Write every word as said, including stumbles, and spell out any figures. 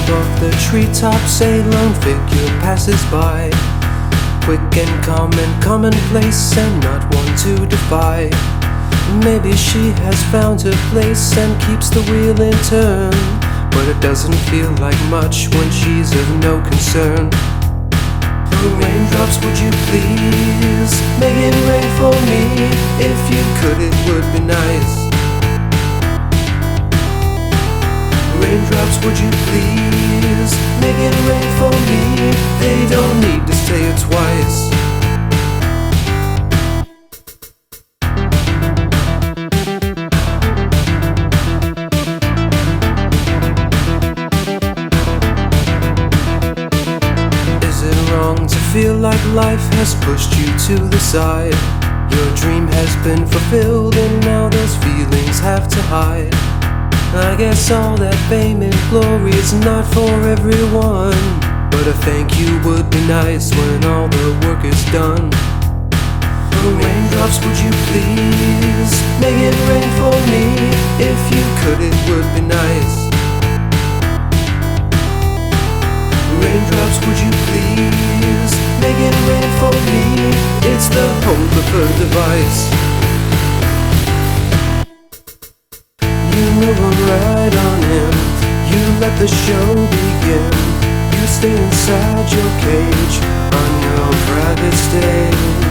off the treetops, a lone figure passes by. Quick and calm and commonplace, and not one to defy. Maybe she has found her place and keeps the wheel in turn, but it doesn't feel like much when she's of no concern. Raindrops, would you please make it rain for me? If you could, it would be nice. Raindrops, would you please make it rain for me? They don't need to say it twice. Feel like life has pushed you to the side. Your dream has been fulfilled and now those feelings have to hide. I guess all that fame and glory is not for everyone, but a thank you would be nice when all the work is done. Raindrops, would you please make it rain for me? If you could, it would be nice. Raindrops, would you please make it rain for me? It's the whole of her device. You move on right on in, you let the show begin. You stay inside your cage on your private stage.